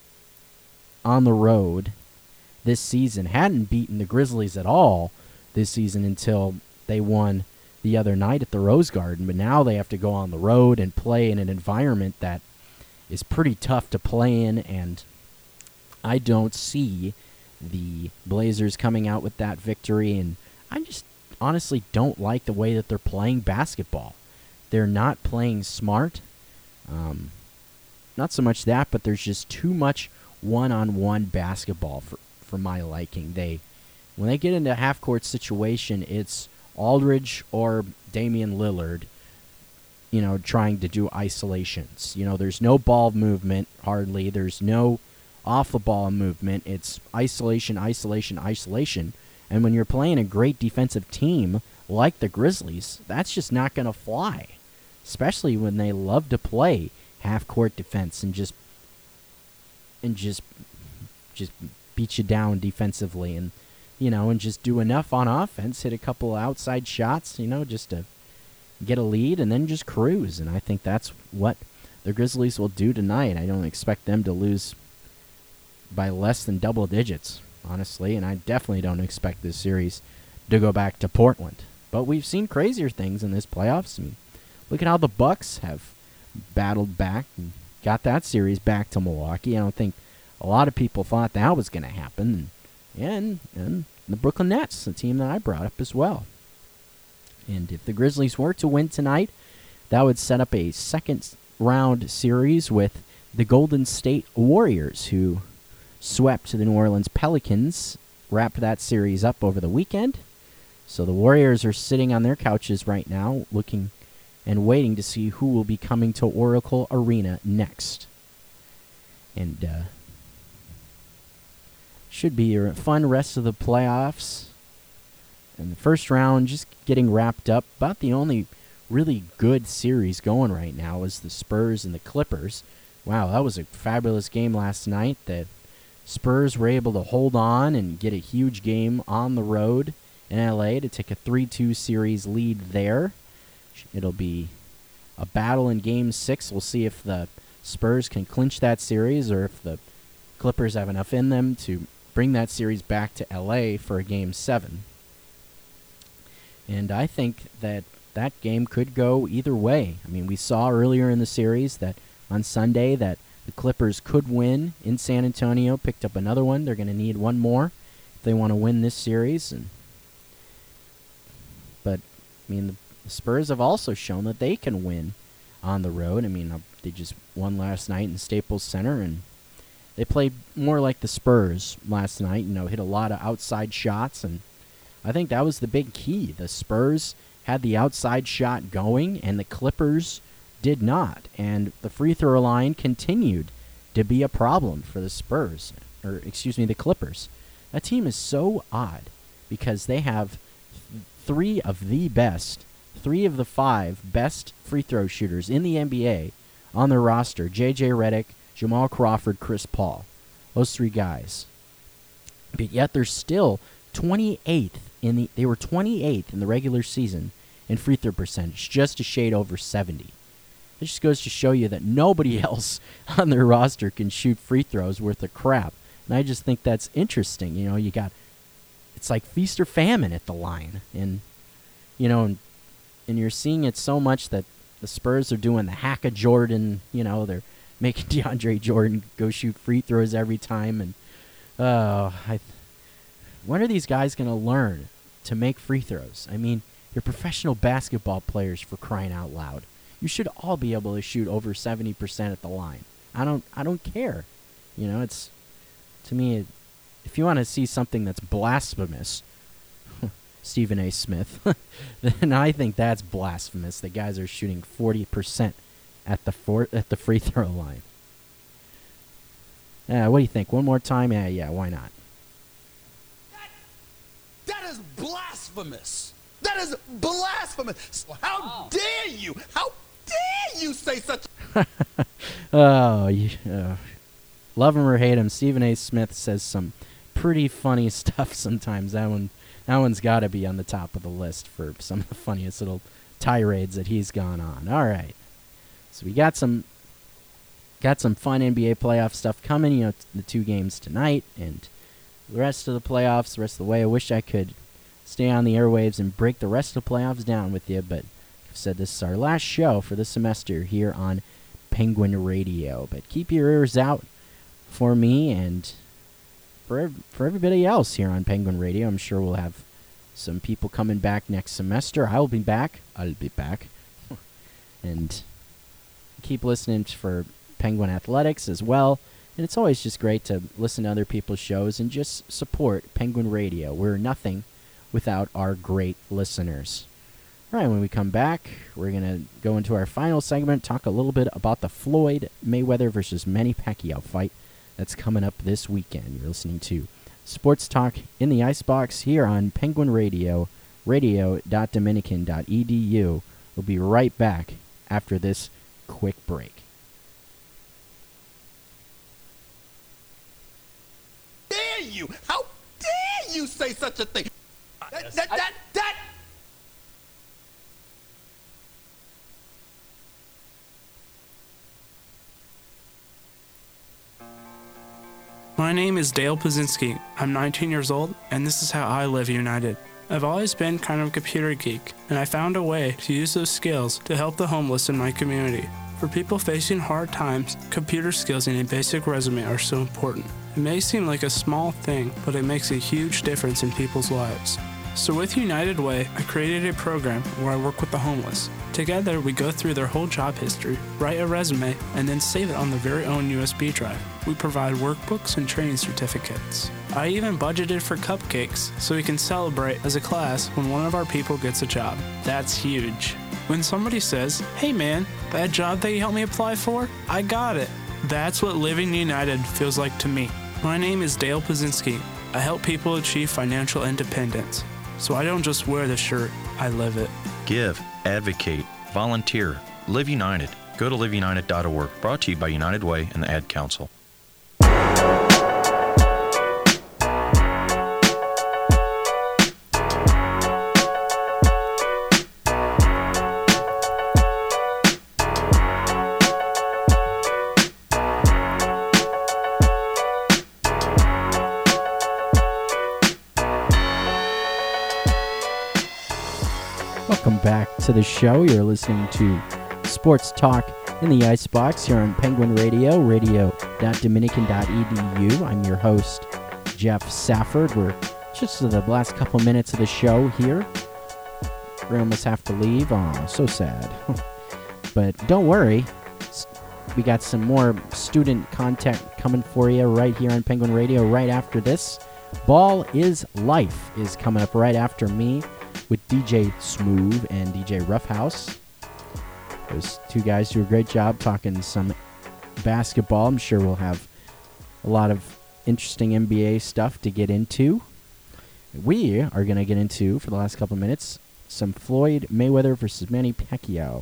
on the road this season. Hadn't beaten the Grizzlies at all this season until they won the other night at the Rose Garden, but now they have to go on the road and play in an environment that is pretty tough to play in, and I don't see the Blazers coming out with that victory, and I just honestly don't like the way that they're playing basketball. They're not playing smart. Um, not so much that, but there's just too much one-on-one basketball for, for my liking. They, when they get into a half-court situation, it's Aldridge or Damian Lillard, you know, trying to do isolations. You know, there's no ball movement, hardly. There's no off-the-ball movement. It's isolation, isolation, isolation. And when you're playing a great defensive team like the Grizzlies, that's just not going to fly, especially when they love to play half-court defense and just and just just beat you down defensively, and you know, and just do enough on offense, hit a couple outside shots, you know, just to get a lead and then just cruise. And I think that's what the Grizzlies will do tonight. I don't expect them to lose by less than double digits, honestly, and I definitely don't expect this series to go back to Portland. But we've seen crazier things in this playoffs. I mean, look at how the Bucks have battled back and got that series back to Milwaukee. I don't think a lot of people thought that was going to happen. And, and the Brooklyn Nets, the team that I brought up as well. And if the Grizzlies were to win tonight, that would set up a second round series with the Golden State Warriors, who swept the New Orleans Pelicans, wrapped that series up over the weekend. So the Warriors are sitting on their couches right now, looking and waiting to see who will be coming to Oracle Arena next. And uh, should be a fun rest of the playoffs. And the first round just getting wrapped up. About the only really good series going right now is the Spurs and the Clippers. Wow, that was a fabulous game last night. The Spurs were able to hold on and get a huge game on the road in L A to take a three two series lead there. It'll be a battle in Game six. We'll see if the Spurs can clinch that series or if the Clippers have enough in them to bring that series back to L A for a Game seven. And I think that that game could go either way. I mean, we saw earlier in the series that on Sunday that the Clippers could win in San Antonio, picked up another one. They're going to need one more if they want to win this series. And But, I mean, the The Spurs have also shown that they can win on the road. I mean, they just won last night in Staples Center, and they played more like the Spurs last night, you know, hit a lot of outside shots, and I think that was the big key. The Spurs had the outside shot going, and the Clippers did not, and the free throw line continued to be a problem for the Spurs, or excuse me, the Clippers. That team is so odd because they have th- three of the best Three of the five best free throw shooters in the N B A on their roster: J J Redick, Jamal Crawford, Chris Paul. Those three guys. But yet they're still twenty-eighth in the. They were twenty-eighth in the regular season in free throw percentage, just a shade over seventy. It just goes to show you that nobody else on their roster can shoot free throws worth of crap. And I just think that's interesting. You know, you got it's like feast or famine at the line, and you know. And, And you're seeing it so much that the Spurs are doing the hack of Jordan. You know, they're making DeAndre Jordan go shoot free throws every time. And uh, I, th- when are these guys going to learn to make free throws? I mean, you're professional basketball players, for crying out loud. You should all be able to shoot over seventy percent at the line. I don't. I don't care. You know, it's to me. If you want to see something that's blasphemous, Stephen A. Smith, then I think that's blasphemous. The guys are shooting forty percent at the for- at the free throw line. Uh, what do you think? One more time? Yeah, yeah, why not? That, that is blasphemous. That is blasphemous. How oh. dare you? How dare you say such a... oh, you, uh, love him or hate him, Stephen A. Smith says some pretty funny stuff sometimes. That one, that one's got to be on the top of the list for some of the funniest little tirades that he's gone on. All right, so we got some, got some fun N B A playoff stuff coming. You know, t- the two games tonight and the rest of the playoffs, the rest of the way. I wish I could stay on the airwaves and break the rest of the playoffs down with you, but I've said this is our last show for the semester here on Penguin Radio. But keep your ears out for me and for for everybody else here on Penguin Radio. I'm sure we'll have some people coming back next semester. I'll be back. I'll be back. And keep listening for Penguin Athletics as well. And it's always just great to listen to other people's shows and just support Penguin Radio. We're nothing without our great listeners. All right, when we come back, we're going to go into our final segment, talk a little bit about the Floyd Mayweather versus Manny Pacquiao fight that's coming up this weekend. You're listening to Sports Talk in the Icebox here on Penguin Radio, radio dot dominican dot e d u. We'll be right back after this quick break. Dare you? How dare you say such a thing? That, that, that, that. My name is Dale Pazinski. I'm nineteen years old, and this is how I live united. I've always been kind of a computer geek, and I found a way to use those skills to help the homeless in my community. For people facing hard times, computer skills and a basic resume are so important. It may seem like a small thing, but it makes a huge difference in people's lives. So with United Way, I created a program where I work with the homeless. Together, we go through their whole job history, write a resume, and then save it on their very own U S B drive. We provide workbooks and training certificates. I even budgeted for cupcakes so we can celebrate as a class when one of our people gets a job. That's huge. When somebody says, "Hey man, that job that you helped me apply for, I got it." That's what living united feels like to me. My name is Dale Pazinski. I help people achieve financial independence. So I don't just wear the shirt, I live it. Give, advocate, volunteer, live united. Go to live united dot org. Brought to you by United Way and the Ad Council. Welcome back to the show. You're listening to Sports Talk in the Icebox here on Penguin Radio, radio dot dominican dot e d u. I'm your host, Jeff Safford. We're just to the last couple minutes of the show here. We almost have to leave. Oh, so sad. But don't worry. We got some more student content coming for you right here on Penguin Radio right after this. Ball is Life is coming up right after me with D J Smooth and D J Roughhouse. Those two guys do a great job talking some basketball. I'm sure we'll have a lot of interesting N B A stuff to get into. We are going to get into, for the last couple of minutes, some Floyd Mayweather versus Manny Pacquiao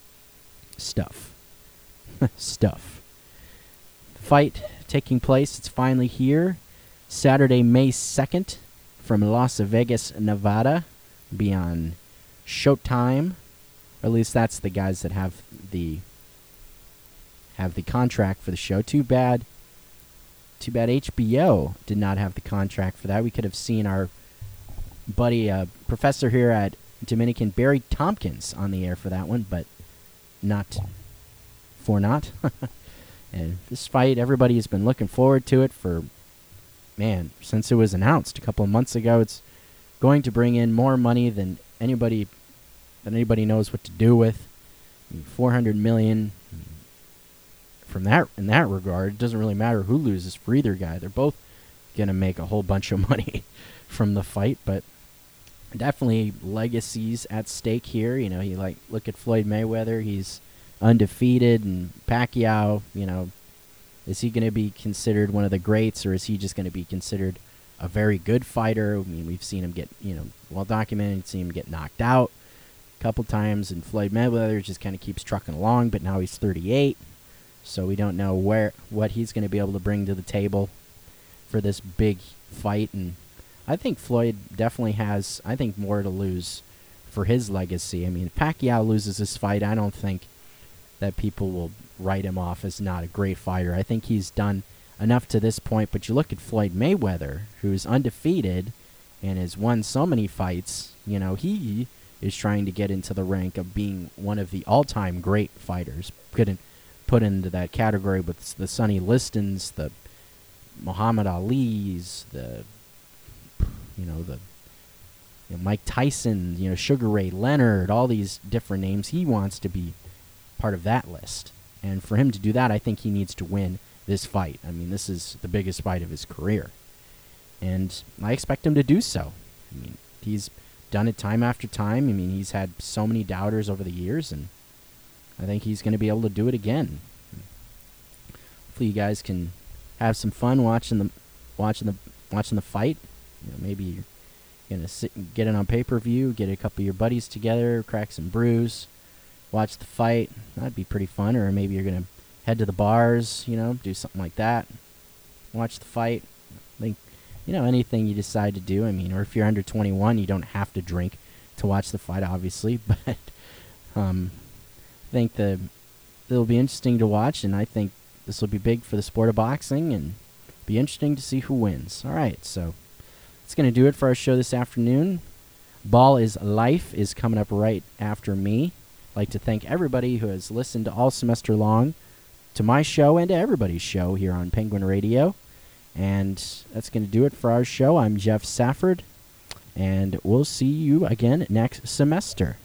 stuff. stuff. The fight taking place, it's finally here. Saturday, May second, from Las Vegas, Nevada. Be on Showtime, or at least that's the guys that have the have the contract for the show. Too bad, too bad H B O did not have the contract for that. We could have seen our buddy, uh, professor here at Dominican, Barry Tompkins, on the air for that one, but not for not. And this fight, everybody has been looking forward to it for, man, since it was announced a couple of months ago. It's going to bring in more money than anybody than anybody knows what to do with. I mean, four hundred million dollars. From that, in that regard, it doesn't really matter who loses for either guy. They're both going to make a whole bunch of money from the fight. But definitely legacies at stake here. You know, you like look at Floyd Mayweather; he's undefeated, and Pacquiao. You know, is he going to be considered one of the greats, or is he just going to be considered a very good fighter? I mean, we've seen him get, you know, well documented, seen him get knocked out a couple times, and Floyd Mayweather just kind of keeps trucking along. But now he's thirty-eight, so we don't know where what he's going to be able to bring to the table for this big fight. And I think Floyd definitely has, I think, more to lose for his legacy. I mean, if Pacquiao loses this fight, I don't think that people will write him off as not a great fighter. I think he's done enough to this point. But you look at Floyd Mayweather, who's undefeated and has won so many fights. You know, he is trying to get into the rank of being one of the all-time great fighters. Couldn't put into that category with the Sonny Listons, the Muhammad Ali's, the you know the you know, Mike Tyson, you know Sugar Ray Leonard, all these different names. He wants to be part of that list, and for him to do that, I think he needs to win this fight. I mean, this is the biggest fight of his career, and I expect him to do so. I mean, he's done it time after time. I mean, he's had so many doubters over the years, and I think he's going to be able to do it again. Hopefully, you guys can have some fun watching the watching the watching the fight. You know, maybe you're gonna sit and get it on pay-per-view, get a couple of your buddies together, crack some brews, watch the fight. That'd be pretty fun. Or maybe you're gonna head to the bars, you know, do something like that, watch the fight. I think, you know, anything you decide to do. I mean, or if you're under twenty-one, you don't have to drink to watch the fight, obviously. But um, I think the it'll be interesting to watch, and I think this will be big for the sport of boxing, and be interesting to see who wins. All right, so that's going to do it for our show this afternoon. Ball is Life is coming up right after me. I'd like to thank everybody who has listened all semester long to my show and to everybody's show here on Penguin Radio. And that's going to do it for our show. I'm Jeff Safford, and we'll see you again next semester.